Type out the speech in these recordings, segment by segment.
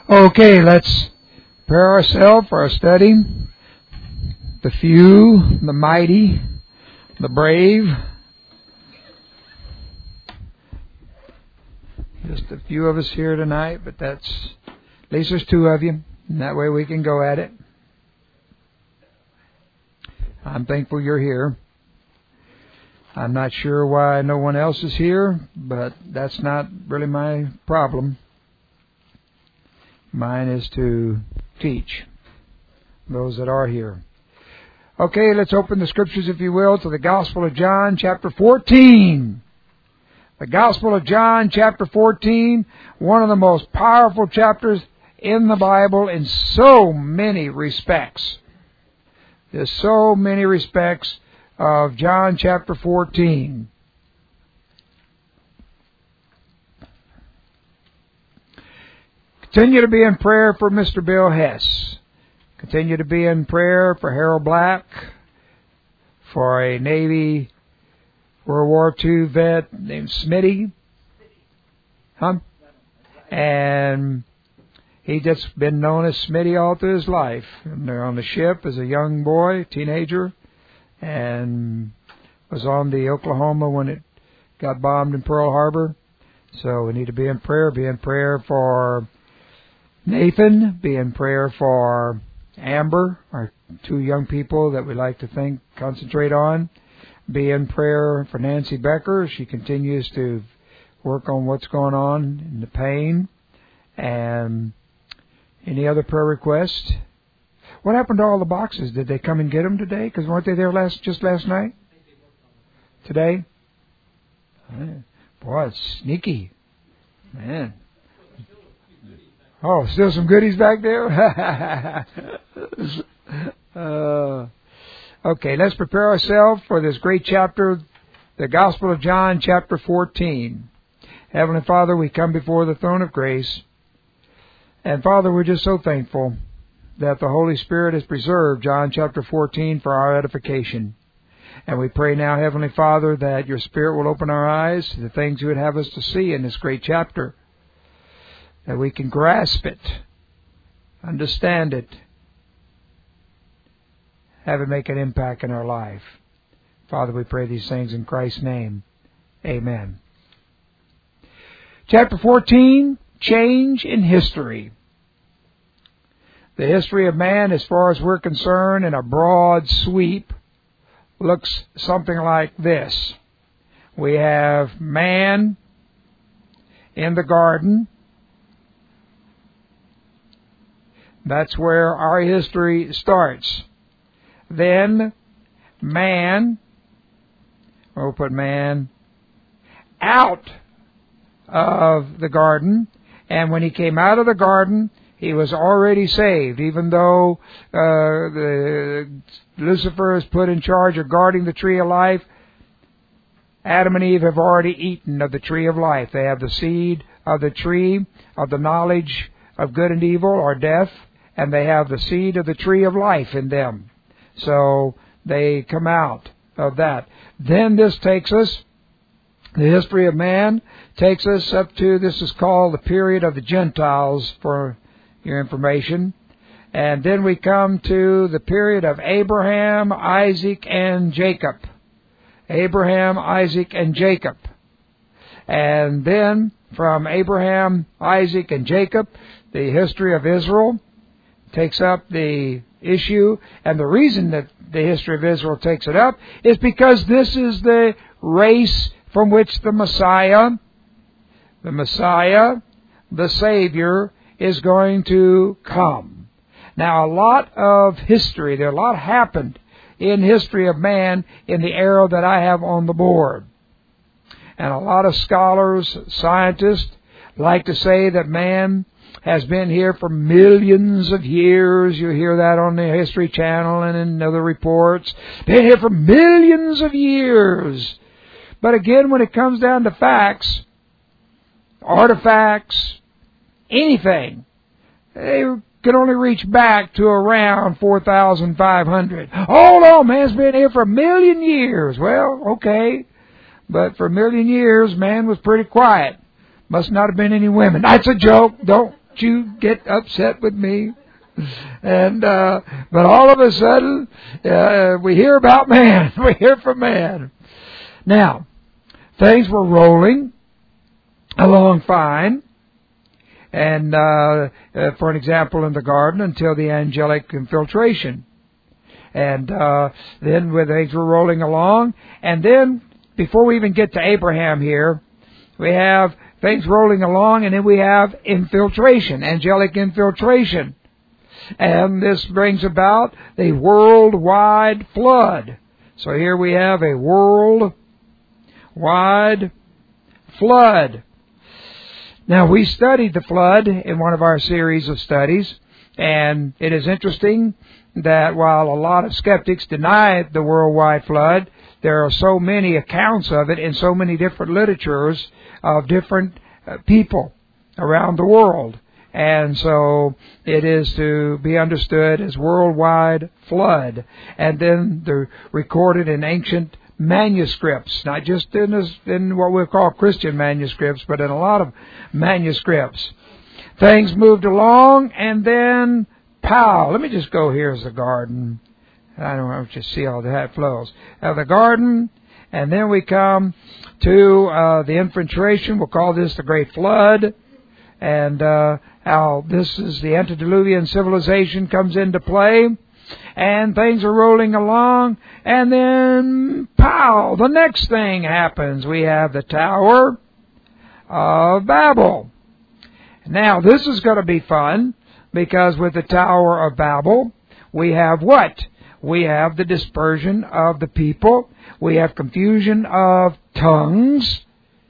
Okay, let's prepare ourselves for our study. The few, the mighty, the brave. Just a few of us here tonight, but at least there's two of you, and that way we can go at it. I'm thankful you're here. I'm not sure why no one else is here, but that's not really my problem. Mine is to teach those that are here. Okay, let's open the Scriptures, if you will, to the Gospel of John, chapter 14. The Gospel of John, chapter 14, one of the most powerful chapters in the Bible in so many respects. There's so many respects of John chapter 14. Continue to be in prayer for Mr. Bill Hess. Continue to be in prayer for Harold Black, for a Navy World War II vet named Smitty. And he just been known as Smitty all through his life. And they're on the ship as a young boy, teenager, and was on the Oklahoma when it got bombed in Pearl Harbor. So we need to be in prayer. Be in prayer for Nathan. Be in prayer for Amber, our two young people that we like to concentrate on. Be in prayer for Nancy Becker. She continues to work on what's going on in the pain. And any other prayer requests? What happened to all the boxes? Did they come and get them today? Because weren't they there just last night? Today? Boy, it's sneaky. Man. Oh, still some goodies back there? Okay, let's prepare ourselves for this great chapter, the Gospel of John, chapter 14. Heavenly Father, we come before the throne of grace. And Father, we're just so thankful that the Holy Spirit has preserved John chapter 14 for our edification. And we pray now, Heavenly Father, that your Spirit will open our eyes to the things you would have us to see in this great chapter, that we can grasp it, understand it, have it make an impact in our life. Father, we pray these things in Christ's name. Amen. Chapter 14, Change in History. The history of man, as far as we're concerned, in a broad sweep, looks something like this. We have man in the garden. That's where our history starts. Then man, we'll put man out of the garden. And when he came out of the garden, he was already saved, even though Lucifer is put in charge of guarding the tree of life. Adam and Eve have already eaten of the tree of life. They have the seed of the tree of the knowledge of good and evil, or death, and they have the seed of the tree of life in them. So they come out of that. Then this takes us, the history of man takes us up to, this is called the period of the Gentiles, for your information. And then we come to the period of Abraham, Isaac, and Jacob. Abraham, Isaac, and Jacob. And then from Abraham, Isaac, and Jacob, the history of Israel takes up the issue. And the reason that the history of Israel takes it up is because this is the race from which the Messiah, the Savior, is going to come. Now, a lot of history, a lot happened in history of man in the era that I have on the board. And a lot of scholars, scientists, like to say that man has been here for millions of years. You hear that on the History Channel and in other reports. Been here for millions of years. But again, when it comes down to facts, artifacts, anything, they can only reach back to around 4,500. Oh no, man's been here for 1,000,000 years. Well, okay. But for 1,000,000 years, man was pretty quiet. Must not have been any women. That's a joke. Don't you get upset with me? And but all of a sudden, we hear about man. We hear from man. Now, things were rolling along fine. And for an example, in the garden, until the angelic infiltration. And then when things were rolling along, and then before we even get to Abraham here, we have things rolling along, and then we have infiltration, angelic infiltration. And this brings about the worldwide flood. So here we have a worldwide flood. Now, we studied the flood in one of our series of studies, and it is interesting that while a lot of skeptics deny the worldwide flood, there are so many accounts of it in so many different literatures of different people around the world. And so it is to be understood as worldwide flood. And then they're recorded in ancient manuscripts, not just in what we call Christian manuscripts, but in a lot of manuscripts. Things moved along, and then pow! Let me just go here as the garden. I don't want you to see all that flows. The garden, and then we come to the infiltration. We'll call this the Great Flood. And how this is the antediluvian civilization comes into play. And things are rolling along. And then, pow! The next thing happens. We have the Tower of Babel. Now, this is going to be fun, because with the Tower of Babel, we have what? We have the dispersion of the people. We have confusion of tongues.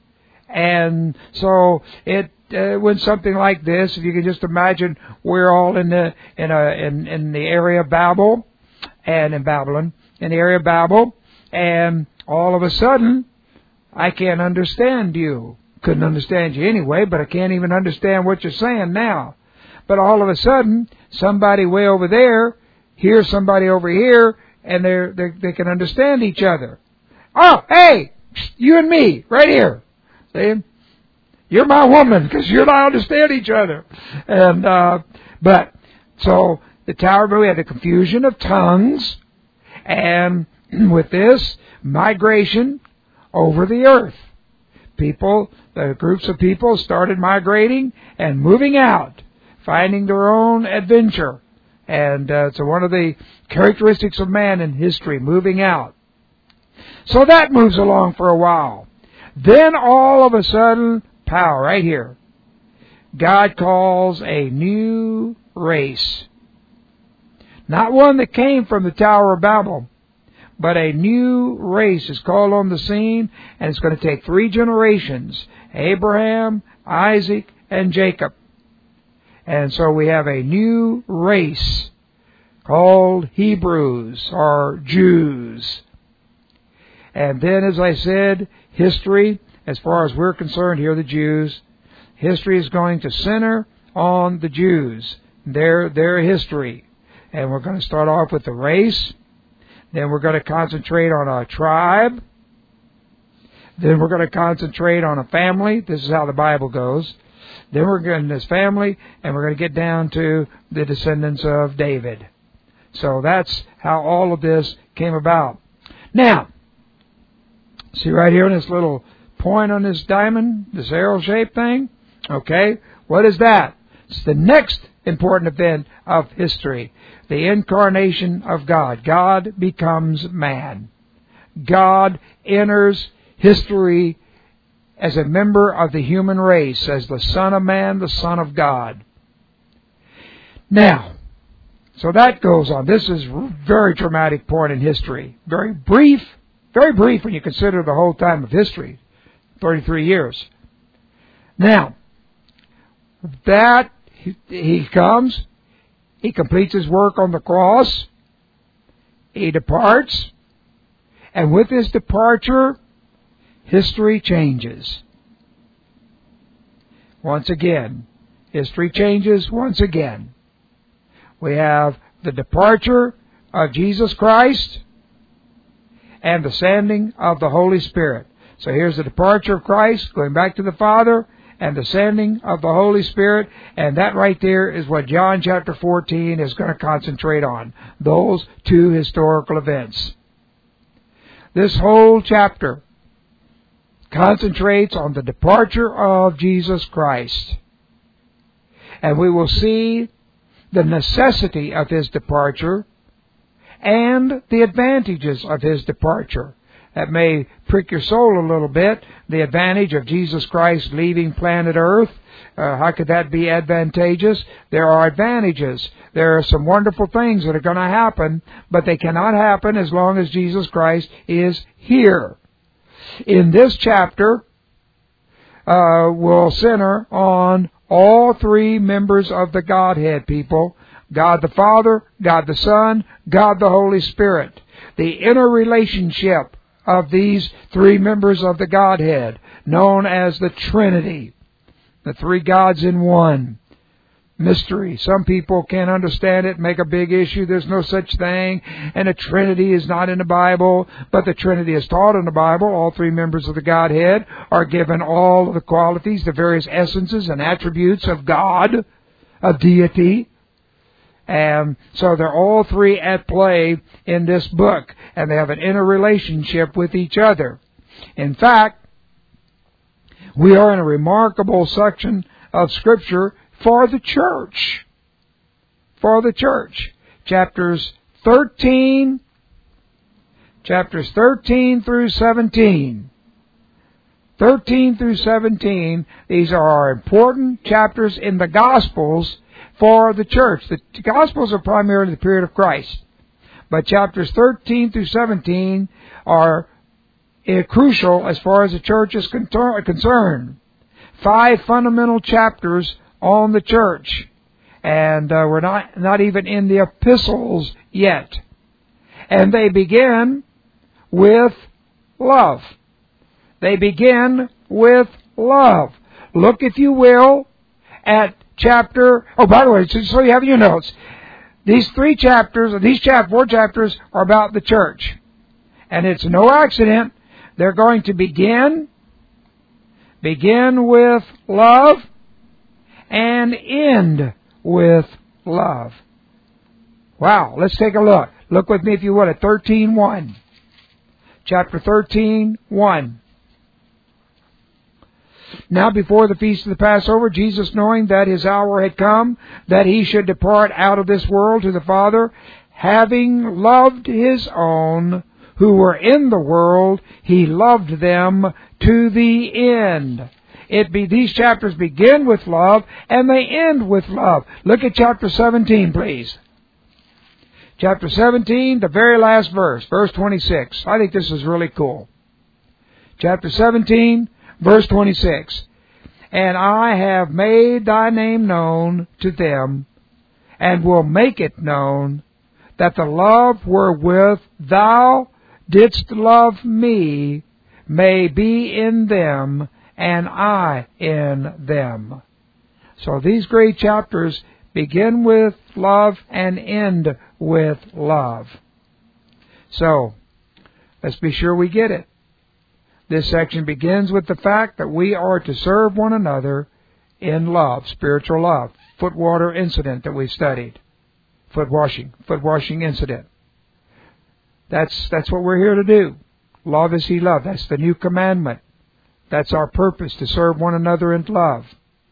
And so when something like this, if you can just imagine, we're all in the area of Babel, and in Babylon, in the area of Babel, and all of a sudden, I can't understand you. Couldn't understand you anyway, but I can't even understand what you're saying now. But all of a sudden, somebody way over there hears somebody over here, and they can understand each other. Oh, hey, you and me, right here. See? You're my woman, because you and I understand each other. And but so the Tower of Babel, we had the confusion of tongues, and with this migration over the earth, groups of people started migrating and moving out, finding their own adventure. And so one of the characteristics of man in history, moving out. So that moves along for a while. Then all of a sudden, pow, right here, God calls a new race. Not one that came from the Tower of Babel, but a new race is called on the scene, and it's going to take 3 generations, Abraham, Isaac, and Jacob. And so we have a new race called Hebrews, or Jews. And then, as I said, history, as far as we're concerned here, the Jews, history is going to center on the Jews, their history. And we're going to start off with the race. Then we're going to concentrate on a tribe. Then we're going to concentrate on a family. This is how the Bible goes. Then we're going to this family, and we're going to get down to the descendants of David. So that's how all of this came about. Now, see right here in this little point on this diamond, this arrow-shaped thing? Okay, what is that? It's the next important event of history. The incarnation of God. God becomes man. God enters history as a member of the human race, as the Son of Man, the Son of God. Now, so that goes on. This is a very dramatic point in history. Very brief when you consider the whole time of history, 33 years. Now, that he comes, he completes his work on the cross, he departs, and with his departure, history changes. Once again, history changes once again. We have the departure of Jesus Christ and the sending of the Holy Spirit. So here's the departure of Christ, going back to the Father, and the sending of the Holy Spirit, and that right there is what John chapter 14 is going to concentrate on, those two historical events. This whole chapter concentrates on the departure of Jesus Christ, and we will see the necessity of His departure and the advantages of His departure. That may prick your soul a little bit. The advantage of Jesus Christ leaving planet Earth. How could that be advantageous? There are advantages. There are some wonderful things that are going to happen, but they cannot happen as long as Jesus Christ is here. In this chapter, we'll center on all three members of the Godhead, people. God the Father, God the Son, God the Holy Spirit. The interrelationship of these three members of the Godhead, known as the Trinity. The three gods in one. Mystery. Some people can't understand it, make a big issue. There's no such thing. And a Trinity is not in the Bible. But the Trinity is taught in the Bible. All three members of the Godhead are given all of the qualities, the various essences and attributes of God, of deity. And so they're all three at play in this book. And they have an interrelationship with each other. In fact, we are in a remarkable section of Scripture for the church. For the church. Chapters 13 through 17. 13 through 17, these are important chapters in the Gospels for the church. The Gospels are primarily the period of Christ. But chapters 13 through 17 are crucial as far as the church is concerned. 5 fundamental chapters on the church. And we're not even in the epistles yet. And they begin with love. They begin with love. Look, if you will, at chapter... Oh, by the way, so you have your notes. These 4 chapters are about the church. And it's no accident. They're going to begin with love and end with love. Wow, let's take a look. Look with me, if you would, at 13:1. Chapter 13:1. Now before the feast of the Passover, Jesus, knowing that His hour had come, that He should depart out of this world to the Father, having loved His own who were in the world, He loved them to the end. These chapters begin with love, and they end with love. Look at chapter 17, please. Chapter 17, the very last verse, verse 26. I think this is really cool. Chapter 17, verse 26. And I have made thy name known to them, and will make it known, that the love wherewith thou didst love me may be in them, and I in them. So these great chapters begin with love and end with love. So, let's be sure we get it. This section begins with the fact that we are to serve one another in love, spiritual love. Foot water incident that we studied. Foot washing incident. That's what we're here to do. Love as He loved. That's the new commandment. That's our purpose, to serve one another in love.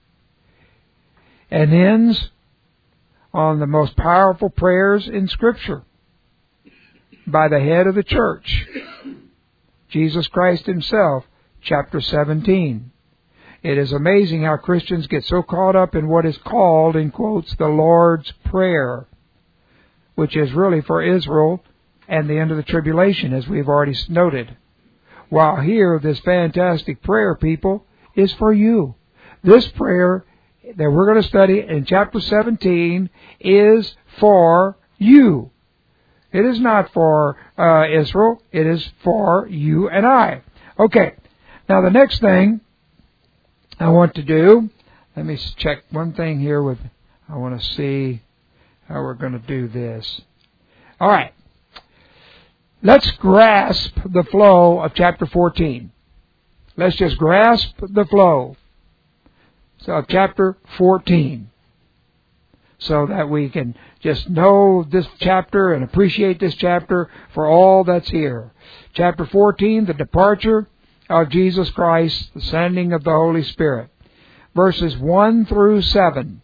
And ends on the most powerful prayers in Scripture by the head of the church, Jesus Christ Himself, chapter 17. It is amazing how Christians get so caught up in what is called, in quotes, the Lord's Prayer, which is really for Israel and the end of the tribulation, as we've already noted. While here, this fantastic prayer, people, is for you. This prayer that we're going to study in chapter 17 is for you. It is not for Israel. It is for you and I. Okay. Now the next thing I want to do, let me check one thing here I want to see how we're going to do this. All right. Let's grasp the flow of chapter 14. Let's just grasp the flow. of chapter 14, so that we can just know this chapter and appreciate this chapter for all that's here. Chapter 14, the departure of Jesus Christ, the sending of the Holy Spirit. Verses 1 through 7.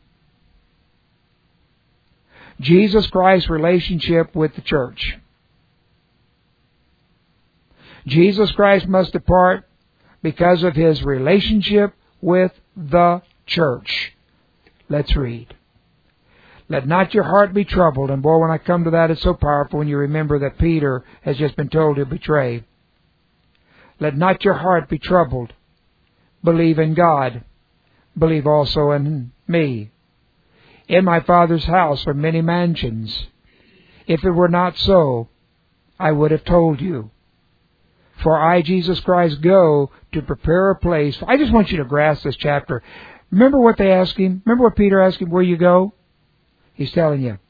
Jesus Christ's relationship with the church. Jesus Christ must depart because of His relationship with the church. Let's read. Let not your heart be troubled. And boy, when I come to that, it's so powerful when you remember that Peter has just been told to betray. Let not your heart be troubled. Believe in God. Believe also in me. In my Father's house are many mansions. If it were not so, I would have told you. For I, Jesus Christ, go to prepare a place. I just want you to grasp this chapter. Remember what they asked him? Remember what Peter asked him, where you go? He's telling you,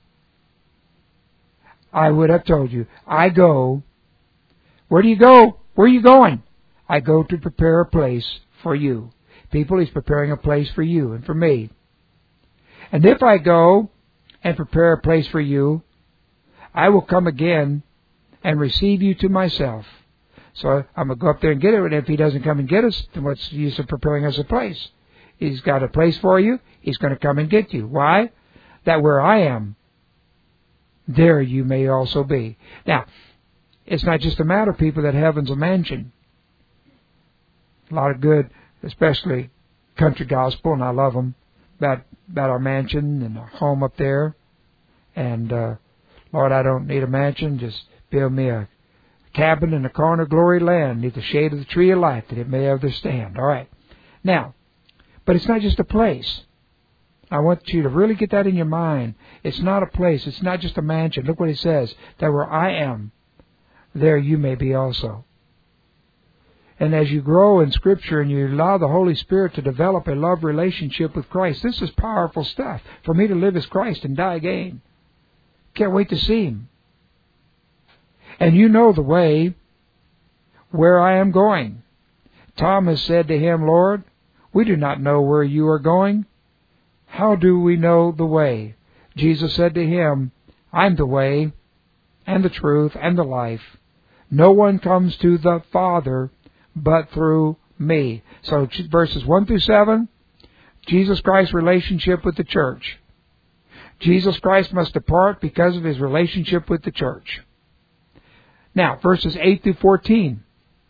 I would have told you. I go. Where do you go? Where are you going? I go to prepare a place for you. People, He's preparing a place for you and for me. And if I go and prepare a place for you, I will come again and receive you to myself. So I'm going to go up there and get it. And if He doesn't come and get us, then what's the use of preparing us a place? He's got a place for you. He's going to come and get you. Why? That where I am, there you may also be. Now, it's not just a matter, people, that heaven's a mansion. A lot of good, especially country gospel, and I love them, about our mansion and our home up there. And, Lord, I don't need a mansion. Just build me a cabin in the corner of glory land, neath the shade of the tree of life, that it may ever stand. All right. Now, but it's not just a place. I want you to really get that in your mind. It's not a place. It's not just a mansion. Look what He says. That where I am, there you may be also. And as you grow in Scripture and you allow the Holy Spirit to develop a love relationship with Christ, this is powerful stuff. For me to live as Christ and die again. Can't wait to see Him. And you know the way where I am going. Thomas said to Him, Lord, we do not know where you are going. How do we know the way? Jesus said to him, I'm the way and the truth and the life. No one comes to the Father but through me. So verses 1 through 7, Jesus Christ's relationship with the church. Jesus Christ must depart because of His relationship with the church. Now, verses 8 through 14.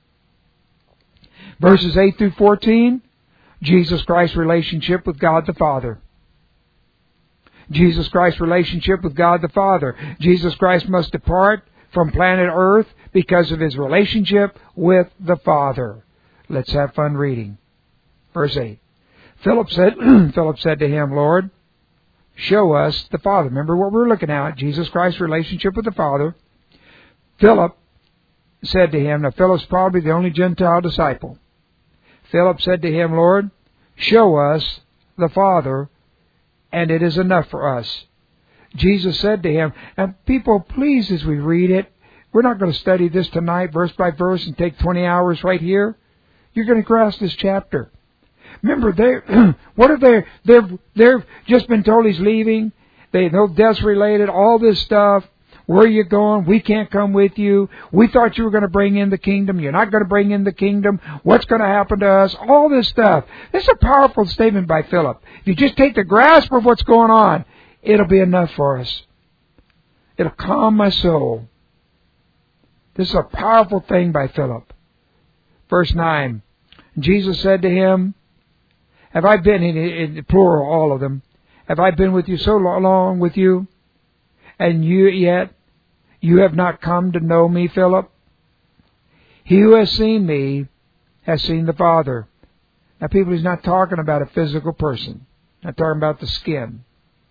Verses 8 through 14, Jesus Christ's relationship with God the Father. Jesus Christ's relationship with God the Father. Jesus Christ must depart from planet Earth because of His relationship with the Father. Let's have fun reading. Verse 8. Philip said to Him, Lord, show us the Father. Remember what we're looking at, Jesus Christ's relationship with the Father. Philip said to Him, now Philip's probably the only Gentile disciple. Philip said to Him, Lord, show us the Father, and it is enough for us. Jesus said to him, and people, please, as we read it, we're not going to study this tonight, verse by verse, and take 20 hours right here. You're going to grasp this chapter. Remember, they've just been told He's leaving. They know death's related, all this stuff. Where are you going? We can't come with you. We thought you were going to bring in the kingdom. You're not going to bring in the kingdom. What's going to happen to us? All this stuff. This is a powerful statement by Philip. If you just take the grasp of what's going on, it'll be enough for us. It'll calm my soul. This is a powerful thing by Philip. Verse 9. Jesus said to him, have I been, in the plural, all of them, have I been with you so long with you, and you have not come to know me, Philip? He who has seen me has seen the Father. Now, people, He's not talking about a physical person. Not talking about the skin.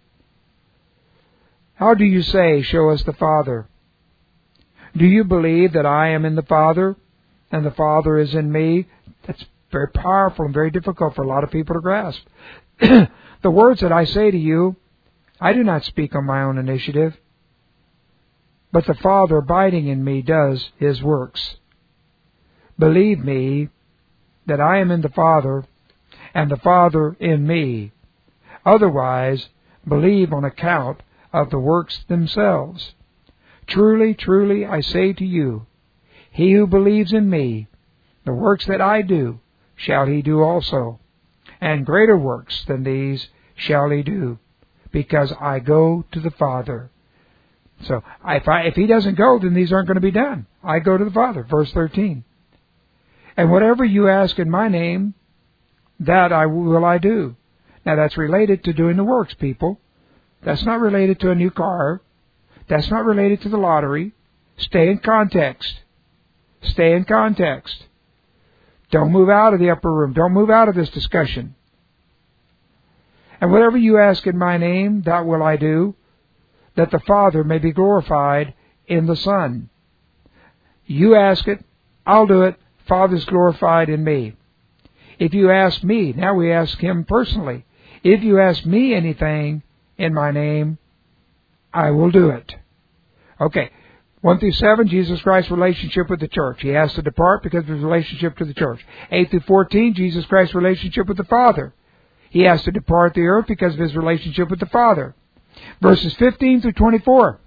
How do you say, show us the Father? Do you believe that I am in the Father and the Father is in me? That's very powerful and very difficult for a lot of people to grasp. The words that I say to you, I do not speak on my own initiative, but the Father abiding in me does His works. Believe me that I am in the Father, and the Father in me. Otherwise, believe on account of the works themselves. Truly, truly, I say to you, he who believes in me, the works that I do, shall he do also, and greater works than these shall he do, because I go to the Father. So, if he doesn't go, then these aren't going to be done. I go to the Father, verse 13. And whatever you ask in my name, that will I do. Now that's related to doing the works, people. That's not related to a new car. That's not related to the lottery. Stay in context. Stay in context. Don't move out of the upper room. Don't move out of this discussion. And whatever you ask in my name, that will I do, that the Father may be glorified in the Son. You ask it, I'll do it. Father's glorified in me. If you ask me, now we ask him personally, if you ask me anything in my name, I will do it. Okay, 1 through 7, Jesus Christ's relationship with the church. He has to depart because of his relationship to the church. 8 through 14, Jesus Christ's relationship with the Father. He has to depart the earth because of his relationship with the Father. Verses 15 through 24.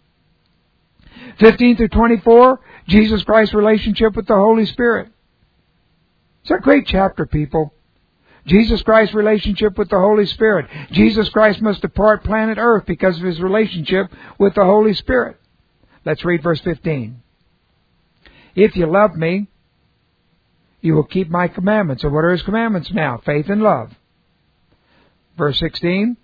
15 through 24, Jesus Christ's relationship with the Holy Spirit. It's a great chapter, people. Jesus Christ's relationship with the Holy Spirit. Jesus Christ must depart planet Earth because of his relationship with the Holy Spirit. Let's read verse 15. If you love me, you will keep my commandments. And what are his commandments now? Faith and love. Verse 16.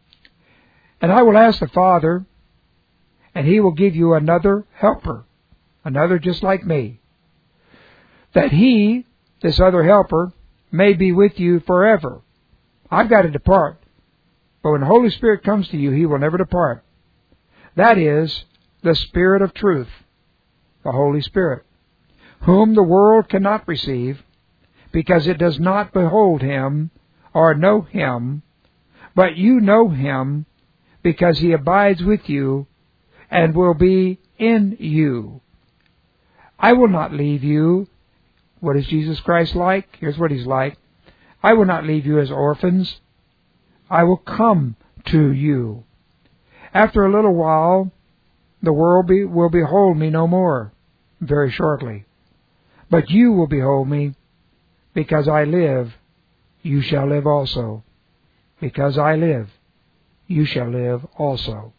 And I will ask the Father, and he will give you another helper, another just like me, that he, this other helper, may be with you forever. I've got to depart, but when the Holy Spirit comes to you, he will never depart. That is the Spirit of truth, the Holy Spirit, whom the world cannot receive, because it does not behold him or know him, but you know him, because he abides with you and will be in you. I will not leave you. What is Jesus Christ like? Here's what he's like. I will not leave you as orphans. I will come to you. After a little while, the world will behold me no more, very shortly. But you will behold me, because I live, you shall live also. Because I live, you shall live also.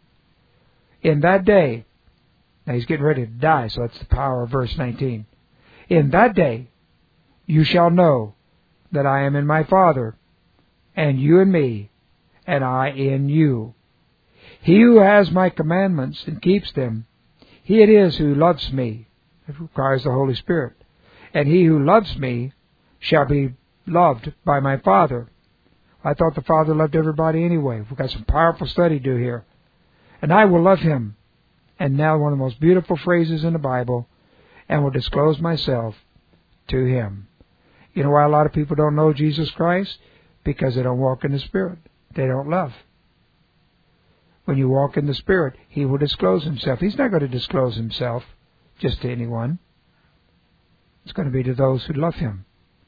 In that day, now he's getting ready to die, so that's the power of verse 19. In that day, you shall know that I am in my Father, and you in me, and I in you. He who has my commandments and keeps them, he it is who loves me. It requires the Holy Spirit. And he who loves me shall be loved by my Father. I thought the Father loved everybody anyway. We've got some powerful study to do here. And I will love him. And now one of the most beautiful phrases in the Bible, and will disclose myself to him. You know why a lot of people don't know Jesus Christ? Because they don't walk in the Spirit. They don't love. When you walk in the Spirit, he will disclose himself. He's not going to disclose himself just to anyone. It's going to be to those who love him.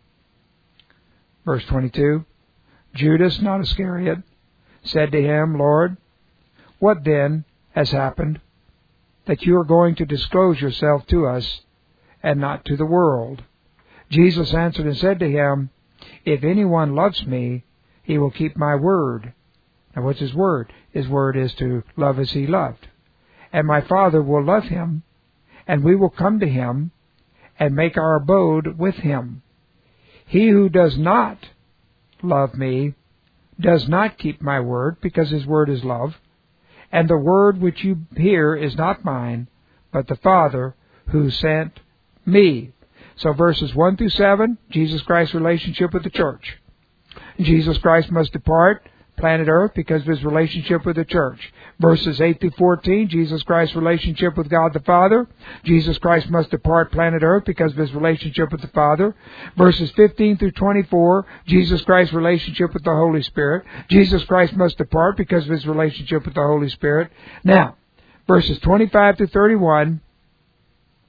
Verse 22, Judas, not Iscariot, said to him, Lord, what then has happened that you are going to disclose yourself to us and not to the world? Jesus answered and said to him, if anyone loves me, he will keep my word. Now what's his word? His word is to love as he loved. And my Father will love him, and we will come to him and make our abode with him. He who does not love me does not keep my word, because his word is love. And the word which you hear is not mine, but the Father who sent me. So verses 1 through 7, Jesus Christ's relationship with the church. Jesus Christ must depart planet Earth because of his relationship with the church. Verses 8 through 14, Jesus Christ's relationship with God the Father. Jesus Christ must depart planet Earth because of his relationship with the Father. Verses 15 through 24, Jesus Christ's relationship with the Holy Spirit. Jesus Christ must depart because of his relationship with the Holy Spirit. Now, verses 25 through 31,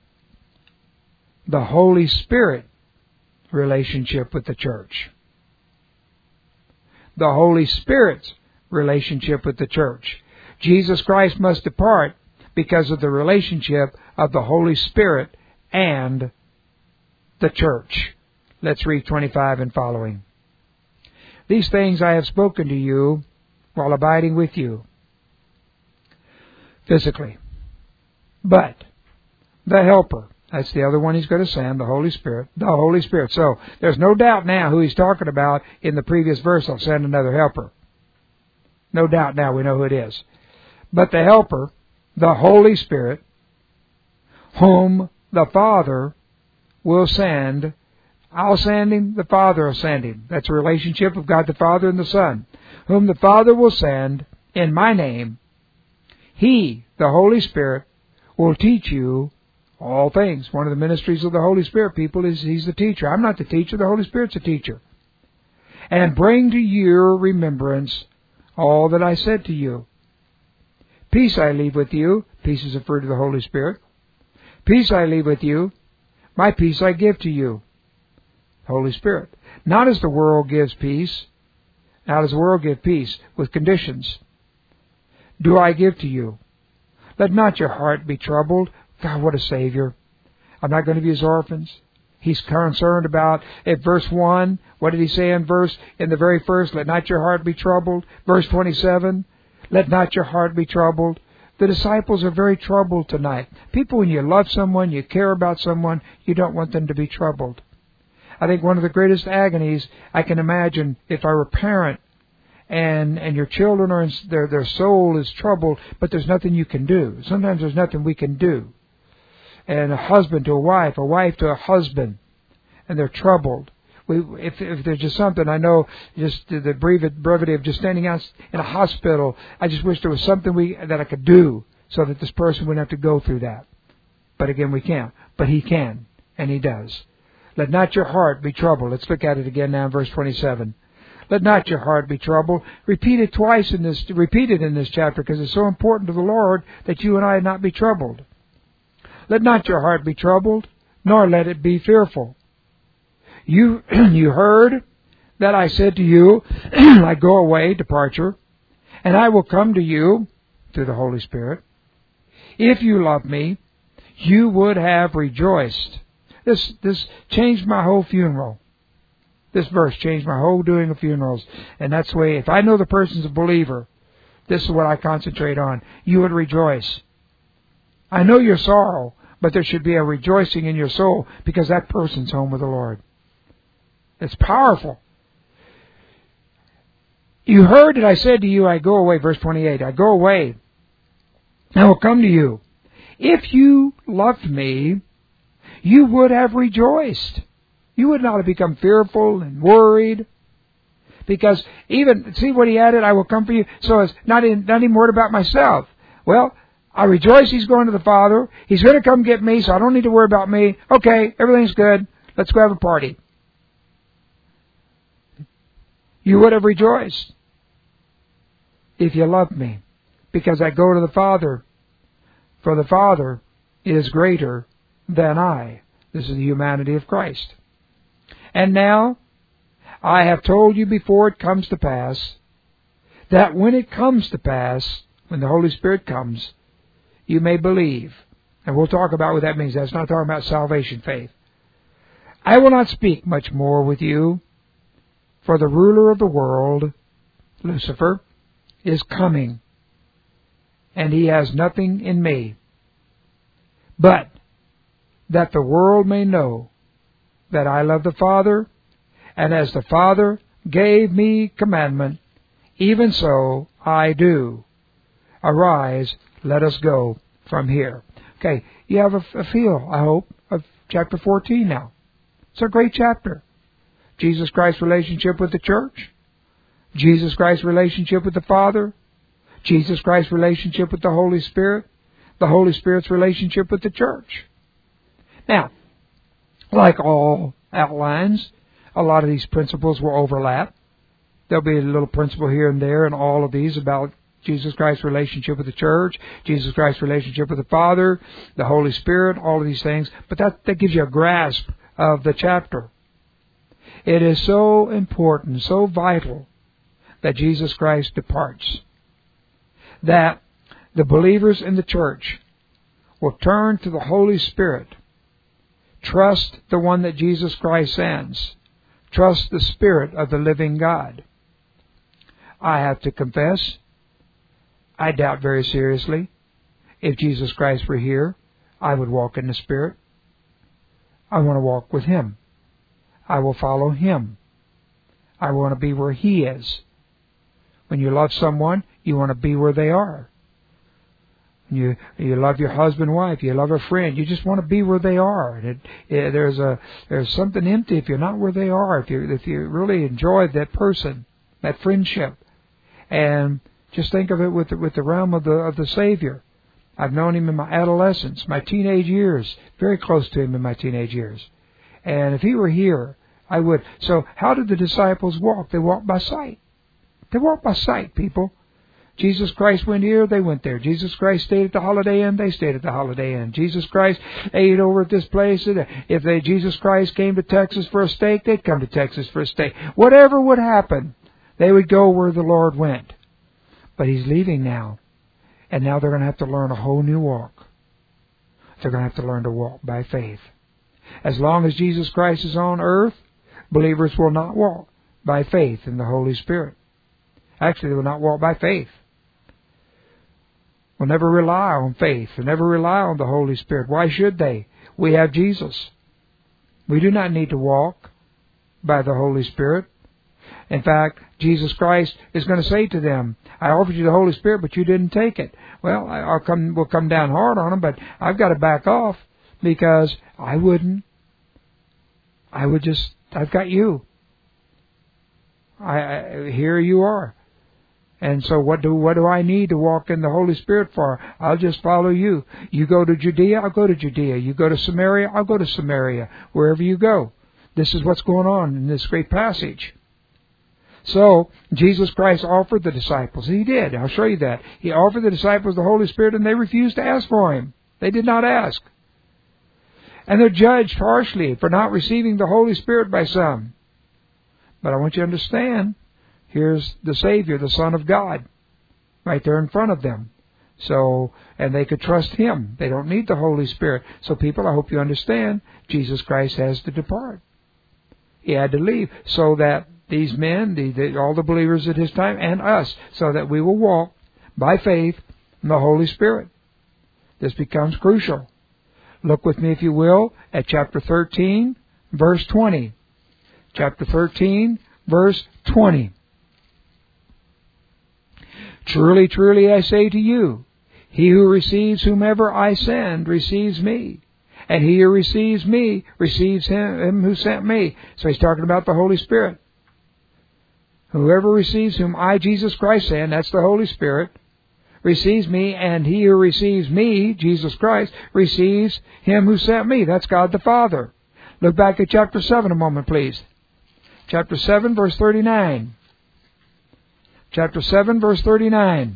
the Holy Spirit relationship with the church. the Holy Spirit's relationship with the church. Jesus Christ must depart because of the relationship of the Holy Spirit and the church. Let's read 25 and following. These things I have spoken to you while abiding with you physically. But the Helper, that's the other one He's going to send, the Holy Spirit. The Holy Spirit. So there's no doubt now who He's talking about in the previous verse. I'll send another Helper. No doubt now we know who it is. But the Helper, the Holy Spirit, whom the Father will send. I'll send Him, the Father will send Him. That's a relationship of God the Father and the Son. Whom the Father will send in my name. He, the Holy Spirit, will teach you all things. One of the ministries of the Holy Spirit, people, is He's the teacher. I'm not the teacher. The Holy Spirit's the teacher. And bring to your remembrance all that I said to you. Peace I leave with you. Peace is a fruit of the Holy Spirit. Peace I leave with you. My peace I give to you. Holy Spirit. Not as the world gives peace. Not as the world gives peace, with conditions. Do I give to you. Let not your heart be troubled. God, what a Savior. I'm not going to be as orphans. He's concerned about, at verse 1, what did He say in the very first? Let not your heart be troubled. Verse 27, let not your heart be troubled. The disciples are very troubled tonight. People, when you love someone, you care about someone, you don't want them to be troubled. I think one of the greatest agonies I can imagine, if I were a parent, and your children are their soul is troubled, but there's nothing you can do. Sometimes there's nothing we can do. And a husband to a wife to a husband, and they're troubled. If there's just something, I know, just the brevity of just standing out in a hospital, I just wish there was something that I could do so that this person wouldn't have to go through that. But again, we can't. But He can, and He does. Let not your heart be troubled. Let's look at it again now in verse 27. Let not your heart be troubled. Repeated in this chapter because it's so important to the Lord that you and I not be troubled. Let not your heart be troubled, nor let it be fearful. You heard that I said to you, I go away, departure, and I will come to you through the Holy Spirit. If you love me, you would have rejoiced. This changed my whole funeral. This verse changed my whole doing of funerals. And that's the way, if I know the person's a believer, this is what I concentrate on. You would rejoice. I know your sorrow, but there should be a rejoicing in your soul because that person's home with the Lord. It's powerful. You heard that I said to you, I go away. Verse 28, I go away. I will come to you. If you loved me, you would have rejoiced. You would not have become fearful and worried. Because even, see what He added, I will come for you. So it's not even worried about myself. Well, I rejoice He's going to the Father. He's going to come get me, so I don't need to worry about me. Okay, everything's good. Let's go have a party. You would have rejoiced if you loved me, because I go to the Father, for the Father is greater than I. This is the humanity of Christ. And now, I have told you before it comes to pass, that when it comes to pass, when the Holy Spirit comes, you may believe. And we'll talk about what that means. That's not talking about salvation faith. I will not speak much more with you, for the ruler of the world, Lucifer, is coming, and he has nothing in me. But that the world may know that I love the Father, and as the Father gave me commandment, even so I do. Arise, let us go from here. Okay, you have a feel, I hope, of chapter 14 now. It's a great chapter. Jesus Christ's relationship with the church, Jesus Christ's relationship with the Father, Jesus Christ's relationship with the Holy Spirit's relationship with the church. Now, like all outlines, a lot of these principles will overlap. There'll be a little principle here and there in all of these about Jesus Christ's relationship with the church, Jesus Christ's relationship with the Father, the Holy Spirit, all of these things. But that gives you a grasp of the chapter. It is so important, so vital, that Jesus Christ departs, that the believers in the church will turn to the Holy Spirit, trust the one that Jesus Christ sends, trust the Spirit of the living God. I have to confess, I doubt very seriously if Jesus Christ were here, I would walk in the Spirit. I want to walk with Him. I will follow Him. I want to be where He is. When you love someone, you want to be where they are. You love your husband, wife, you love a friend, you just want to be where they are. And there's something empty if you're not where they are, if you really enjoy that person, that friendship. And just think of it with the realm of the Savior. I've known Him in my adolescence, my teenage years, very close to Him in my teenage years. And if He were here, I would. So how did the disciples walk? They walked by sight. They walked by sight, people. Jesus Christ went here, they went there. Jesus Christ stayed at the Holiday Inn, they stayed at the Holiday Inn. Jesus Christ ate over at this place. If Jesus Christ came to Texas for a steak, they'd come to Texas for a steak. Whatever would happen, they would go where the Lord went. But He's leaving now. And now they're going to have to learn a whole new walk. They're going to have to learn to walk by faith. As long as Jesus Christ is on earth, believers will not walk by faith in the Holy Spirit. Actually, they will not walk by faith. Will never rely on faith. They'll never rely on the Holy Spirit. Why should they? We have Jesus. We do not need to walk by the Holy Spirit. In fact, Jesus Christ is going to say to them, I offered you the Holy Spirit, but you didn't take it. Well, we'll come down hard on them, but I've got to back off because I wouldn't. I've got you. Here you are. And so what do I need to walk in the Holy Spirit for? I'll just follow you. You go to Judea, I'll go to Judea. You go to Samaria, I'll go to Samaria. Wherever you go. This is what's going on in this great passage. So, Jesus Christ offered the disciples. He did. I'll show you that. He offered the disciples the Holy Spirit and they refused to ask for Him. They did not ask. And they're judged harshly for not receiving the Holy Spirit by some. But I want you to understand, here's the Savior, the Son of God, right there in front of them. So, and they could trust Him. They don't need the Holy Spirit. So people, I hope you understand, Jesus Christ has to depart. He had to leave so that these men, all the believers at His time, and us, so that we will walk by faith in the Holy Spirit. This becomes crucial. Look with me, if you will, at chapter 13, verse 20. Chapter 13, verse 20. Truly, truly, I say to you, he who receives whomever I send receives me. And he who receives me receives him who sent me. So He's talking about the Holy Spirit. Whoever receives whom I, Jesus Christ, send, that's the Holy Spirit, receives me, and he who receives me, Jesus Christ, receives Him who sent me. That's God the Father. Look back at chapter 7 a moment, please. Chapter 7, verse 39. Chapter 7, verse 39.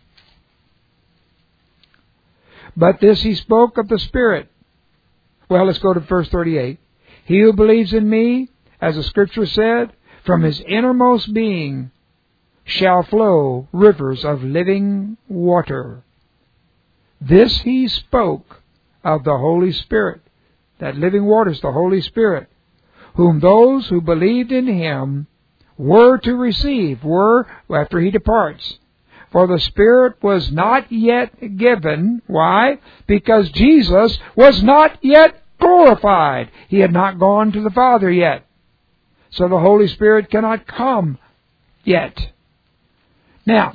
But this He spoke of the Spirit. Well, let's go to verse 38. He who believes in me, as the Scripture said, from his innermost being shall flow rivers of living water. This He spoke of the Holy Spirit. That living water is the Holy Spirit, whom those who believed in Him were to receive, after He departs. For the Spirit was not yet given. Why? Because Jesus was not yet glorified. He had not gone to the Father yet. So the Holy Spirit cannot come yet. Now,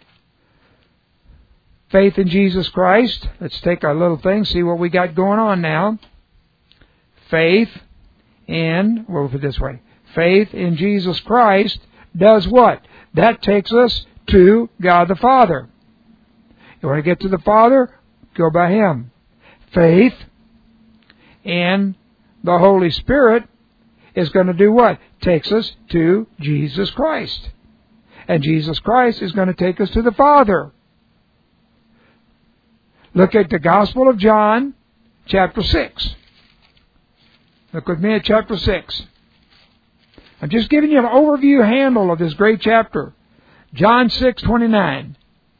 faith in Jesus Christ. Let's take our little thing, see what we got going on now. Faith in, we'll put it this way. Faith in Jesus Christ does what? That takes us to God the Father. You want to get to the Father? Go by Him. Faith in the Holy Spirit is going to do what? Takes us to Jesus Christ. And Jesus Christ is going to take us to the Father. Look at the Gospel of John, chapter 6. Look with me at chapter 6. I'm just giving you an overview handle of this great chapter. John 6:29.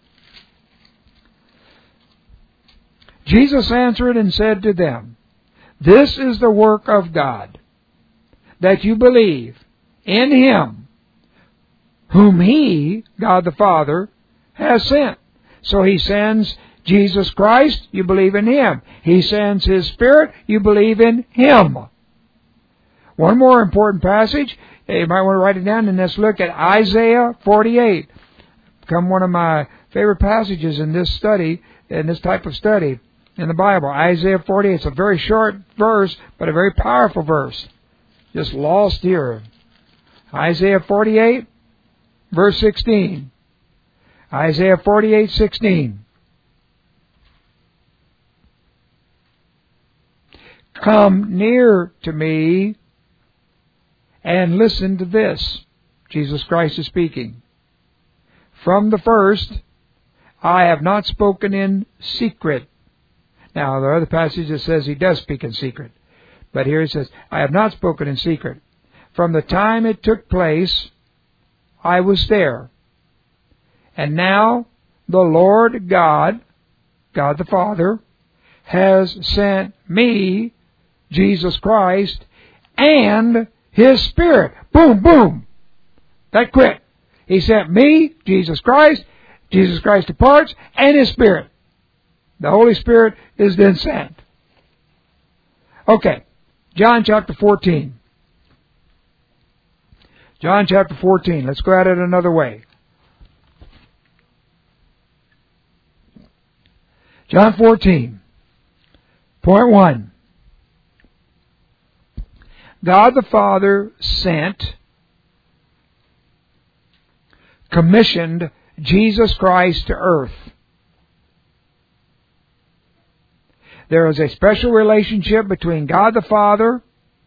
Jesus answered and said to them, "This is the work of God, that you believe in Him, whom He, God the Father, has sent." So He sends Jesus Christ, you believe in Him. He sends His Spirit, you believe in Him. One more important passage, you might want to write it down, and let's look at Isaiah 48. Become one of my favorite passages in this study, in this type of study in the Bible. Isaiah 48. It's a very short verse, but a very powerful verse. Just lost here. Isaiah 48, verse 16. Isaiah 48:16. Come near to me and listen to this. Jesus Christ is speaking. From the first, I have not spoken in secret. Now, there are other passages that says He does speak in secret. But here He says, I have not spoken in secret. From the time it took place, I was there. And now, the Lord God, God the Father, has sent me, Jesus Christ, and His Spirit. Boom, boom. That quick. He sent me, Jesus Christ departs, and His Spirit. The Holy Spirit is then sent. Okay, John chapter 14. John chapter 14. Let's go at it another way. John 14. Point 1. God the Father sent, commissioned Jesus Christ to earth. There is a special relationship between God the Father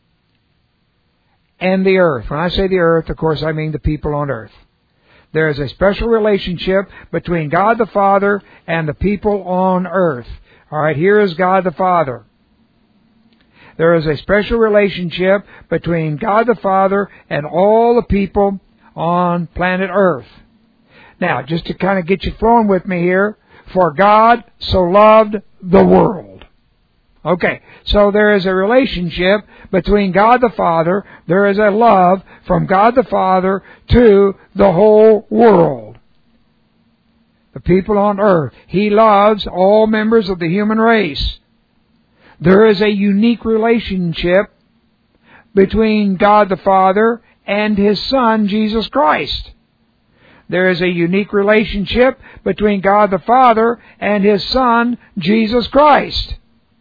and the earth. When I say the earth, of course, I mean the people on earth. There is a special relationship between God the Father and the people on earth. All right, here is God the Father. There is a special relationship between God the Father and all the people on planet Earth. Now, just to kind of get you flowing with me here, for God so loved the world. Okay, so there is a relationship between God the Father. There is a love from God the Father to the whole world. The people on earth. He loves all members of the human race. There is a unique relationship between God the Father and His Son, Jesus Christ. There is a unique relationship between God the Father and His Son, Jesus Christ.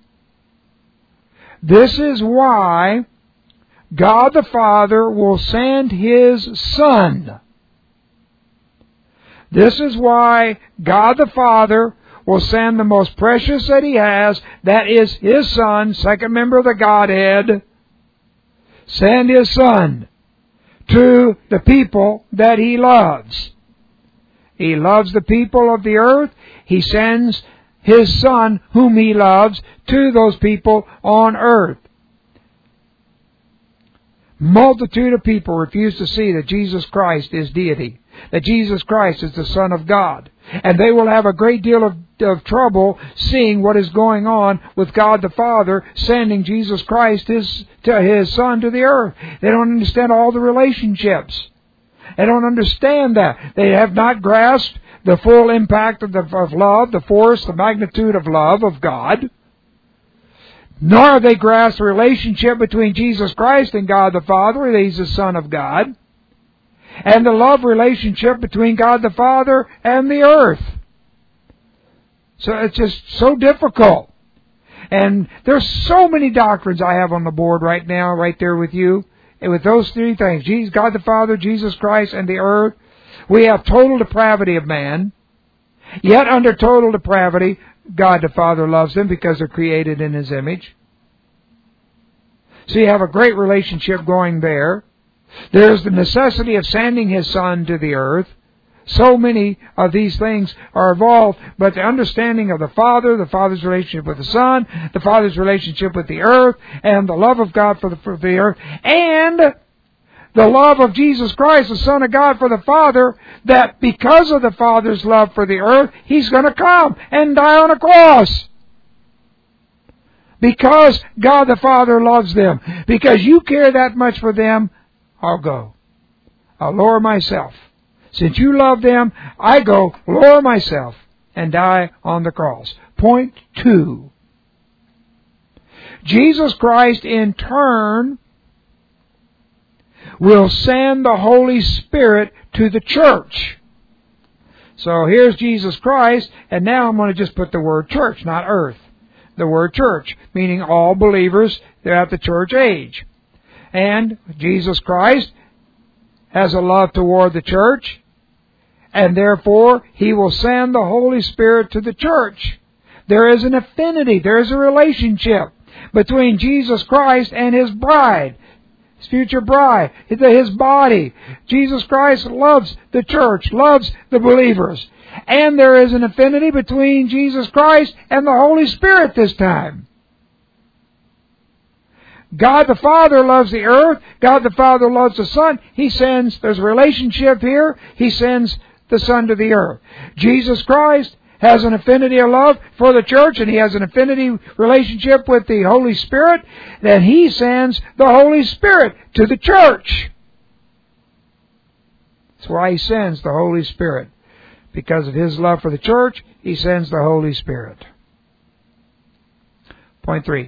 This is why God the Father will send His Son. This is why God the Father will send the most precious that He has, that is His Son, second member of the Godhead, send His Son to the people that He loves. He loves the people of the earth. He sends His Son, whom He loves, to those people on earth. Multitude of people refuse to see that Jesus Christ is deity, that Jesus Christ is the Son of God. And they will have a great deal of trouble seeing what is going on with God the Father sending Jesus Christ, His Son, to the earth. They don't understand all the relationships. They don't understand that. They have not grasped the full impact of love, the force, the magnitude of love of God. Nor have they grasped the relationship between Jesus Christ and God the Father, that He's the Son of God. And the love relationship between God the Father and the earth. So it's just so difficult. And there's so many doctrines I have on the board right now, right there with you. And with those three things, God the Father, Jesus Christ, and the earth, we have total depravity of man. Yet under total depravity, God the Father loves them because they're created in His image. So you have a great relationship going there. There's the necessity of sending His Son to the earth. So many of these things are involved, but the understanding of the Father's relationship with the Son, the Father's relationship with the earth, and the love of God for the earth, and the love of Jesus Christ, the Son of God, for the Father, that because of the Father's love for the earth, He's going to come and die on a cross. Because God the Father loves them. Because you care that much for them, I'll go. I'll lower myself. Since you love them, I go lower myself and die on the cross. Point 2. Jesus Christ in turn will send the Holy Spirit to the church. So here's Jesus Christ, and now I'm going to just put the word church, not earth. The word church, meaning all believers, they're at the church age. And Jesus Christ has a love toward the church, and therefore He will send the Holy Spirit to the church. There is an affinity, there is a relationship between Jesus Christ and His bride, His future bride, His body. Jesus Christ loves the church, loves the believers. And there is an affinity between Jesus Christ and the Holy Spirit this time. God the Father loves the earth. God the Father loves the Son. He sends, there's a relationship here. He sends the Son to the earth. Jesus Christ has an affinity of love for the church, and He has an affinity relationship with the Holy Spirit, that He sends the Holy Spirit to the church. That's why He sends the Holy Spirit. Because of His love for the church, He sends the Holy Spirit. Point 3.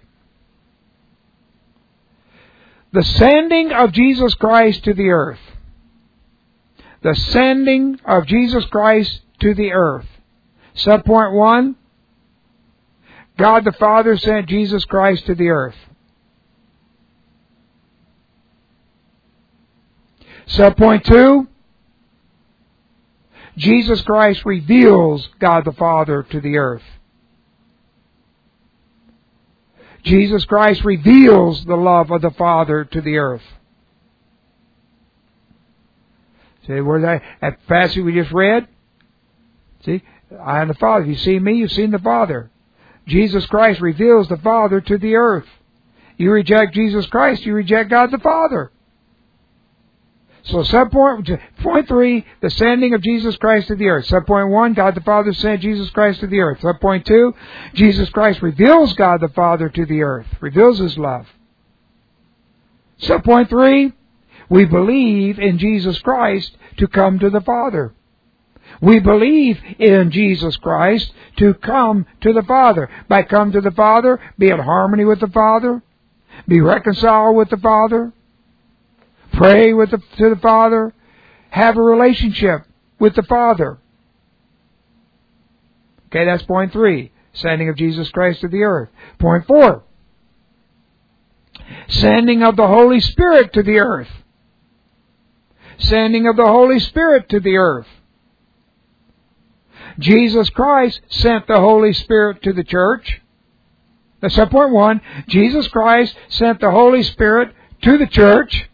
The sending of Jesus Christ to the earth. The sending of Jesus Christ to the earth. Subpoint 1. God the Father sent Jesus Christ to the earth. Subpoint 2. Jesus Christ reveals God the Father to the earth. Jesus Christ reveals the love of the Father to the earth. See, where's that passage we just read? See, I am the Father. You see me, you've seen the Father. Jesus Christ reveals the Father to the earth. You reject Jesus Christ, you reject God the Father. So point 3, the sending of Jesus Christ to the earth. Subpoint 1, God the Father sent Jesus Christ to the earth. Subpoint 2, Jesus Christ reveals God the Father to the earth, reveals His love. Subpoint 3, we believe in Jesus Christ to come to the Father. We believe in Jesus Christ to come to the Father. By come to the Father, be in harmony with the Father, be reconciled with the Father, pray to the Father, have a relationship with the Father. Okay, that's point 3, sending of Jesus Christ to the earth. Point 4, sending of the Holy Spirit to the earth. Sending of the Holy Spirit to the earth. Jesus Christ sent the Holy Spirit to the church. That's point 1. Jesus Christ sent the Holy Spirit to the church.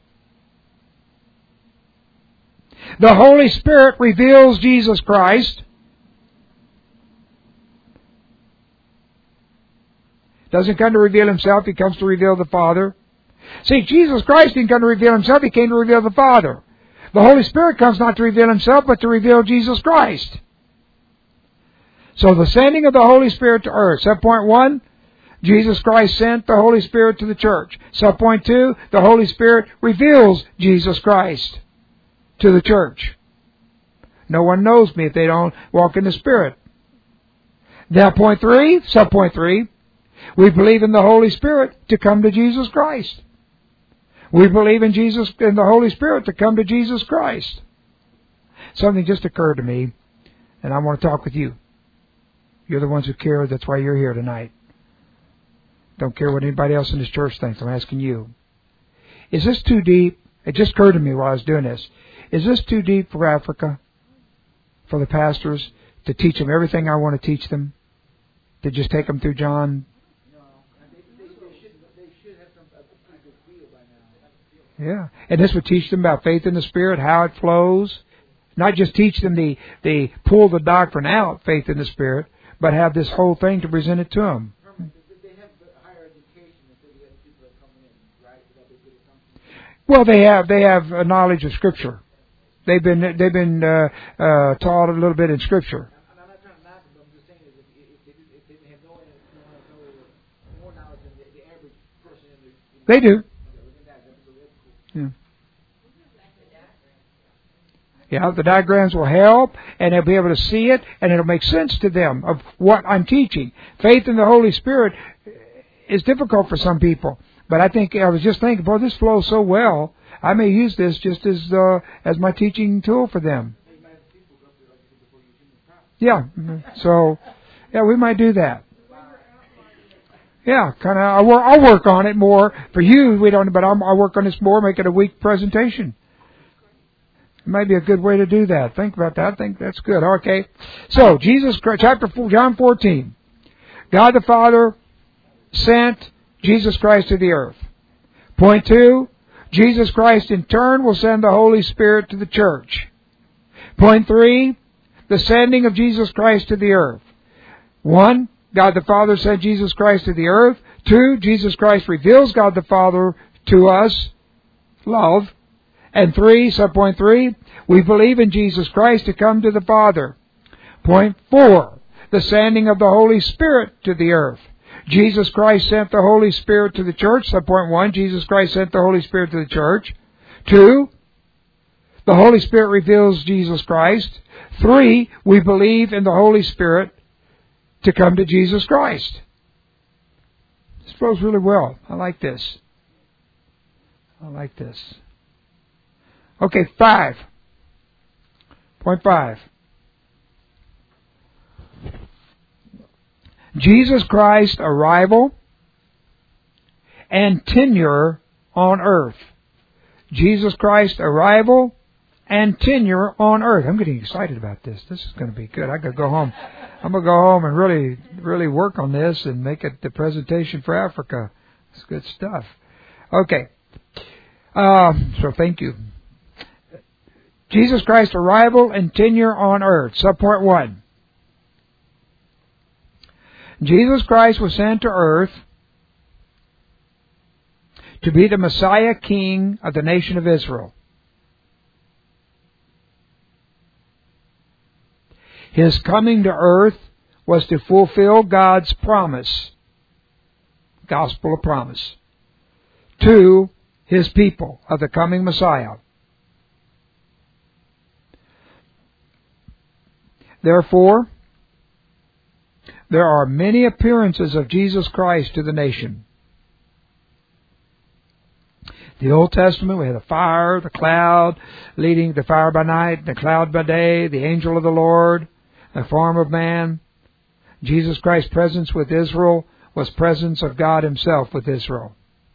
The Holy Spirit reveals Jesus Christ. Doesn't come to reveal Himself, He comes to reveal the Father. See, Jesus Christ didn't come to reveal Himself, He came to reveal the Father. The Holy Spirit comes not to reveal Himself, but to reveal Jesus Christ. So the sending of the Holy Spirit to earth. Subpoint 1, Jesus Christ sent the Holy Spirit to the church. Subpoint 2, the Holy Spirit reveals Jesus Christ to the church. No one knows me if they don't walk in the Spirit. Now point 3, subpoint 3, we believe in the Holy Spirit to come to Jesus Christ. We believe in the Holy Spirit to come to Jesus Christ. Something just occurred to me, and I want to talk with you. You're the ones who care, that's why you're here tonight. Don't care what anybody else in this church thinks, I'm asking you. Is this too deep? It just occurred to me while I was doing this. Is this too deep for Africa? For the pastors to teach them everything I want to teach them? To just take them through John? No, they should have some pretty good feel by now. Yeah. And this would teach them about faith in the Spirit, how it flows. Not just teach them the pull the doctrine out, faith in the Spirit, but have this whole thing to present it to them. They have higher education instead of the other people that are coming in. Well, they have a knowledge of Scripture. They've been taught a little bit in Scripture. I'm not trying to knock them, but I'm just saying if they have no more knowledge than the average person in the... They do. Yeah. Yeah, the diagrams will help, and they'll be able to see it, and it'll make sense to them of what I'm teaching. Faith in the Holy Spirit is difficult for some people, but I was just thinking, boy, this flows so well. I may use this just as my teaching tool for them. Yeah, so yeah, we might do that. Yeah, kind of. I'll work on it more for you. We don't, but I'll work on this more. Make it a week presentation. It might be a good way to do that. Think about that. I think that's good. Okay. So Jesus Christ, John 14. God the Father sent Jesus Christ to the earth. Point 2. Jesus Christ in turn will send the Holy Spirit to the church. Point 3. The sending of Jesus Christ to the earth. 1. God the Father sent Jesus Christ to the earth. 2. Jesus Christ reveals God the Father to us. Love. And 3, subpoint 3, we believe in Jesus Christ to come to the Father. Point 4, the sending of the Holy Spirit to the earth. Jesus Christ sent the Holy Spirit to the church. Subpoint 1, Jesus Christ sent the Holy Spirit to the church. 2, the Holy Spirit reveals Jesus Christ. 3, we believe in the Holy Spirit to come to Jesus Christ. This flows really well. I like this. Okay, 5. Point 5. Jesus Christ's arrival and tenure on earth. Jesus Christ's arrival and tenure on earth. I'm getting excited about this. This is going to be good. I could go home. I'm going to go home and really work on this and make it the presentation for Africa. It's good stuff. Okay. So thank you. Jesus Christ's arrival and tenure on earth. Subpoint 1. Jesus Christ was sent to earth to be the Messiah King of the nation of Israel. His coming to earth was to fulfill God's promise, gospel of promise, to His people of the coming Messiah. Therefore, there are many appearances of Jesus Christ to the nation. The Old Testament, we had the fire, the cloud, leading the fire by night, the cloud by day, the angel of the Lord, the form of man. Jesus Christ's presence with Israel was presence of God Himself with Israel.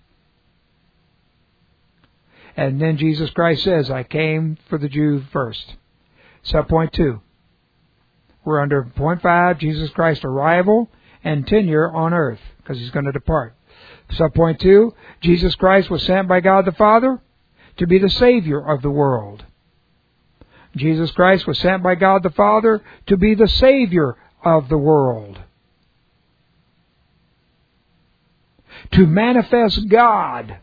And then Jesus Christ says, I came for the Jew first. Subpoint 2. We're under point 5, Jesus Christ's arrival and tenure on earth, because He's going to depart. Subpoint 2, Jesus Christ was sent by God the Father to be the Savior of the world. Jesus Christ was sent by God the Father to be the Savior of the world. To manifest God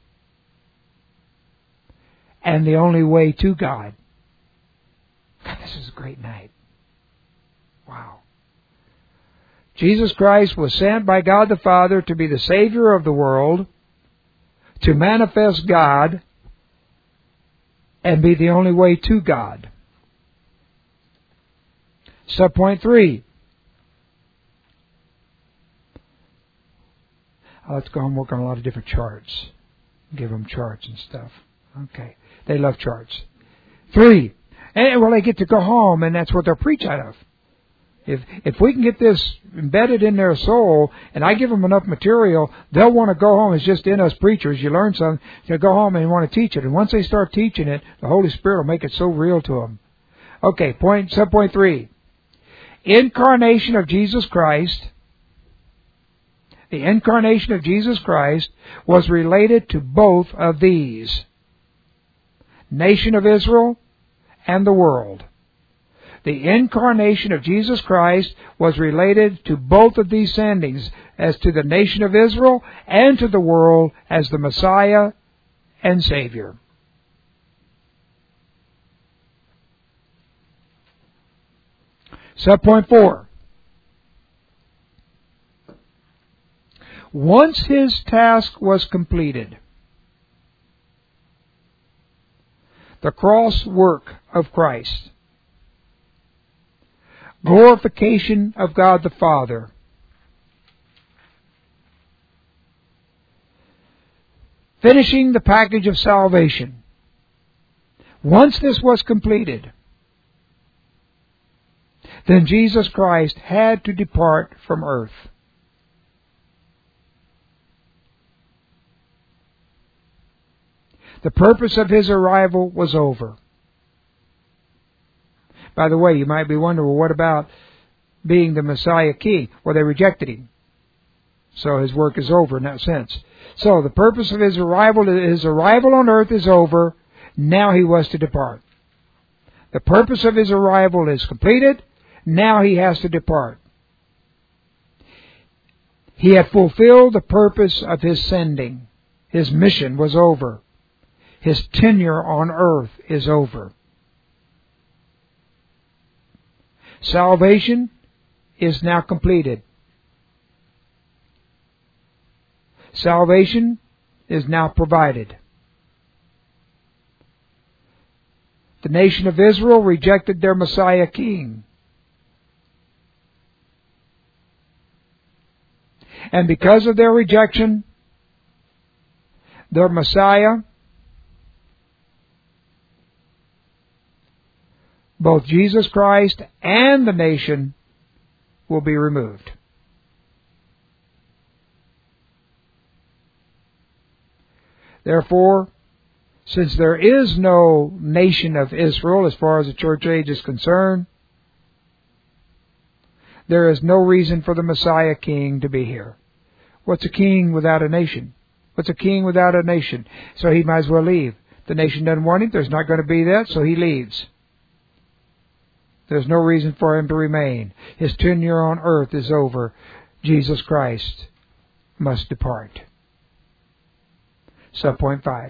and the only way to God. God, this is a great night. Wow. Jesus Christ was sent by God the Father to be the Savior of the world, to manifest God, and be the only way to God. Subpoint 3. Let's go home and work on a lot of different charts. Give them charts and stuff. Okay. They love charts. 3. And, well, they get to go home, and that's what they'll preach out of. If we can get this embedded in their soul, and I give them enough material, they'll want to go home. It's just in us preachers. You learn something, they'll go home and want to teach it. And once they start teaching it, the Holy Spirit will make it so real to them. Okay, subpoint 3. Incarnation of Jesus Christ. The incarnation of Jesus Christ was related to both of these. Nation of Israel and the world. The incarnation of Jesus Christ was related to both of these sendings, as to the nation of Israel and to the world as the Messiah and Savior. Subpoint 4. Once his task was completed, the cross work of Christ, glorification of God the Father, finishing the package of salvation. Once this was completed, then Jesus Christ had to depart from earth. The purpose of his arrival was over. By the way, you might be wondering, well, what about being the Messiah King? Well, they rejected him. So his work is over in that sense. So the purpose of his arrival on earth is over. Now he was to depart. The purpose of his arrival is completed. Now he has to depart. He had fulfilled the purpose of his sending. His mission was over. His tenure on earth is over. Salvation is now completed. Salvation is now provided. The nation of Israel rejected their Messiah King. And because of their rejection, their Messiah, both Jesus Christ and the nation, will be removed. Therefore, since there is no nation of Israel as far as the church age is concerned, there is no reason for the Messiah King to be here. What's a king without a nation? What's a king without a nation? So he might as well leave. The nation doesn't want him. There's not going to be that, so he leaves. There's no reason for him to remain. His tenure on earth is over. Jesus Christ must depart. Subpoint 5.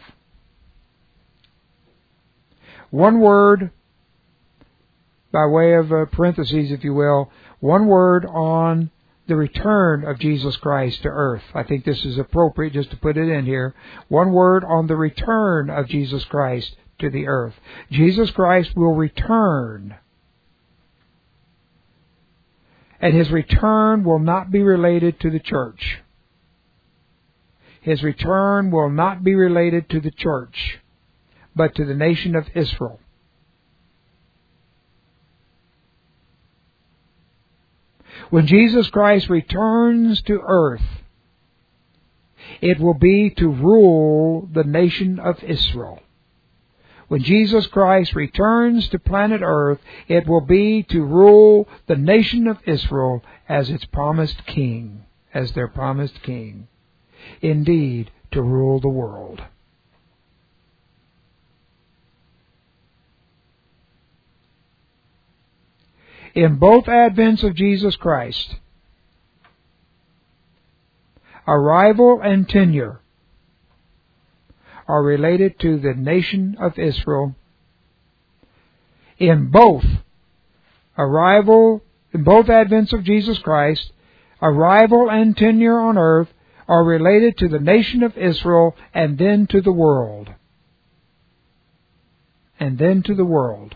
One word, by way of parentheses, if you will, one word on the return of Jesus Christ to earth. I think this is appropriate just to put it in here. One word on the return of Jesus Christ to the earth. Jesus Christ will return. And his return will not be related to the church. His return will not be related to the church, but to the nation of Israel. When Jesus Christ returns to earth, it will be to rule the nation of Israel. When Jesus Christ returns to planet Earth, it will be to rule the nation of Israel as its promised king, as their promised king. Indeed, to rule the world. In both advents of Jesus Christ, arrival and tenure are related to the nation of Israel. In both advents of Jesus Christ, arrival and tenure on earth are related to the nation of Israel and then to the world. And then to the world.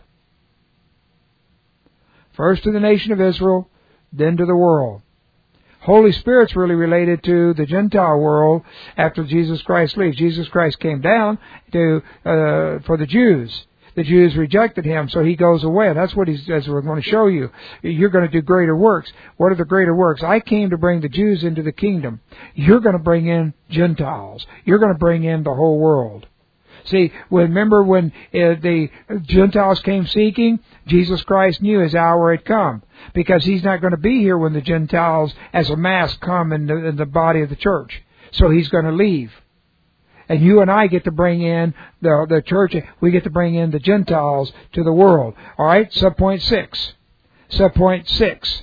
First to the nation of Israel, then to the world. Holy Spirit's really related to the Gentile world after Jesus Christ leaves. Jesus Christ came down for the Jews. The Jews rejected him, so he goes away. And that's what as we're going to show you. You're going to do greater works. What are the greater works? I came to bring the Jews into the kingdom. You're going to bring in Gentiles. You're going to bring in the whole world. See, remember when the Gentiles came seeking, Jesus Christ knew his hour had come. Because he's not going to be here when the Gentiles as a mass come in the body of the church. So he's going to leave. And you and I get to bring in the church. We get to bring in the Gentiles to the world. All right, subpoint 6. Subpoint 6.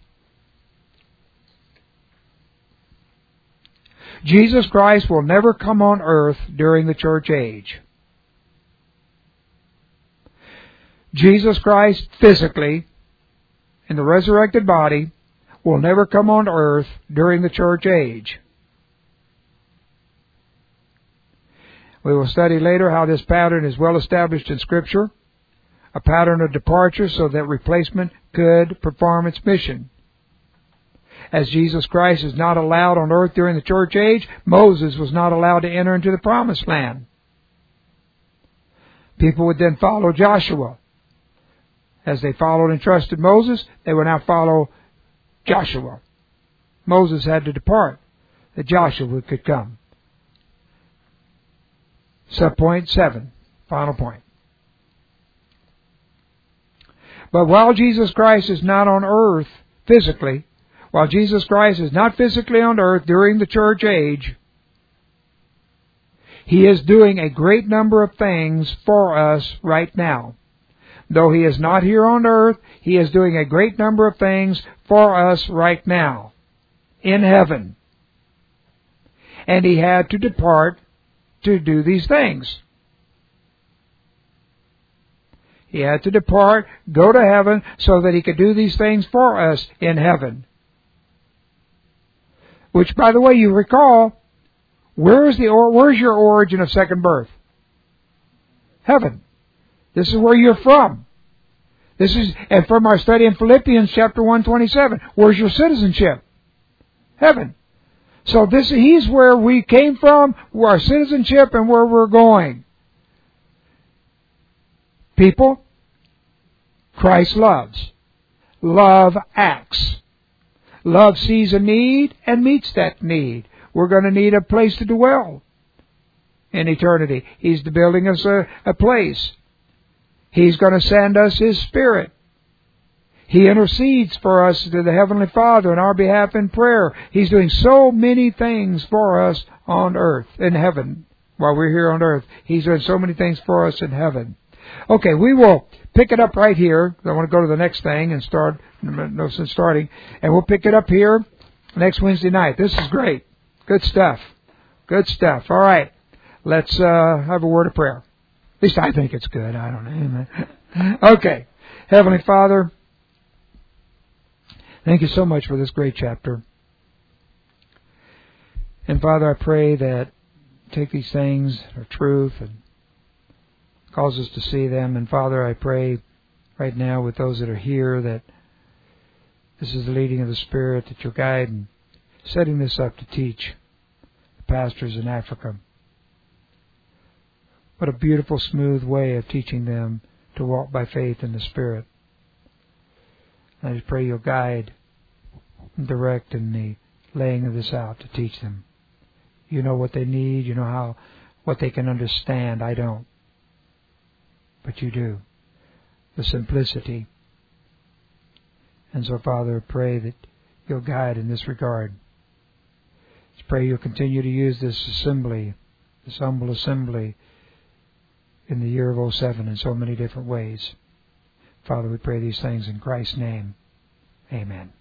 Jesus Christ will never come on earth during the church age. Jesus Christ physically, in the resurrected body, will never come on earth during the church age. We will study later how this pattern is well established in Scripture, a pattern of departure so that replacement could perform its mission. As Jesus Christ is not allowed on earth during the church age, Moses was not allowed to enter into the promised land. People would then follow Joshua. As they followed and trusted Moses, they would now follow Joshua. Moses had to depart, that Joshua could come. Subpoint 7, final point. But while Jesus Christ is not on earth physically, while Jesus Christ is not physically on earth during the church age, He is doing a great number of things for us right now. Though He is not here on earth, He is doing a great number of things for us right now in heaven. And He had to depart to do these things. He had to depart, go to heaven, so that He could do these things for us in heaven. Which, by the way, you recall, where's your origin of second birth? Heaven. This is where you're from. And from our study in Philippians chapter 1:27, where's your citizenship? Heaven. So He's where we came from, where our citizenship, and where we're going. People, Christ loves. Love acts. Love sees a need and meets that need. We're going to need a place to dwell in eternity. He's building us a place. He's going to send us His Spirit. He intercedes for us to the Heavenly Father on our behalf in prayer. He's doing so many things for us on earth, in heaven, while we're here on earth. He's doing so many things for us in heaven. Okay, we will pick it up right here. I want to go to the next thing and start, no sense starting. And we'll pick it up here next Wednesday night. This is great. Good stuff. Good stuff. All right. Let's have a word of prayer. At least I think it's good. I don't know. Okay. Heavenly Father, thank you so much for this great chapter. And Father, I pray that take these things that are truth and cause us to see them. And Father, I pray right now with those that are here that this is the leading of the Spirit, that you'll guide in setting this up to teach the pastors in Africa. What a beautiful, smooth way of teaching them to walk by faith in the Spirit. I just pray you'll guide and direct in the laying of this out to teach them. You know what they need. You know what they can understand. I don't. But you do. The simplicity. And so, Father, I pray that you'll guide in this regard. Just pray you'll continue to use this assembly, this humble assembly, in the year of 07 in so many different ways. Father, we pray these things in Christ's name. Amen.